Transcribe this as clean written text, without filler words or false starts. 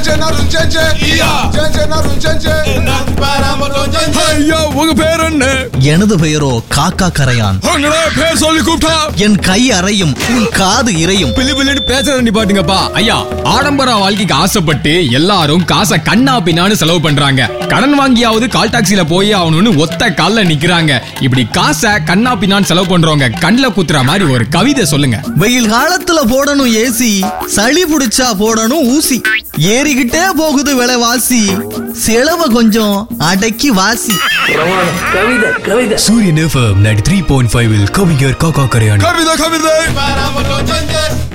உங்க பேர் என்ன? எனது பெயரோ காக்கா கரையான். பேர் சொல்லி கூப்பிட்டா என் கை அறையும் உன் காது இறையும். பிள்ளைன்னு பேசுற நிப்பாட்டுங்கப்பா. ஐயா, ஆடம்பர வாழ்க்கைக்கு ஆசைப்பட்டு எல்லாரும் காசை கண்ணா பின்னான்னு செலவு பண்றாங்க. கடன் வாங்கியாவது கால் டாக்ஸில போய் ஆகணும்னு ஒத்த கால்ல நிக்கிறாங்க. இப்படி காசை கண்ணா பின்னான்னு செலவு பண்றவங்க கண்ணுல குத்துற மாதிரி ஒரு கவிதை சொல்லுங்க. வெயில் காலத்துல போடணும் ஏசி, சளி பிடிச்சா போடணும் ஊசி. ஏறிக்கிட்டே போகுது விலைவாசி, செலவ கொஞ்சம் அடக்கி வாசி. சூரியன் FM 93.5 கவிஞர் காக்கா கரையான். கவிதை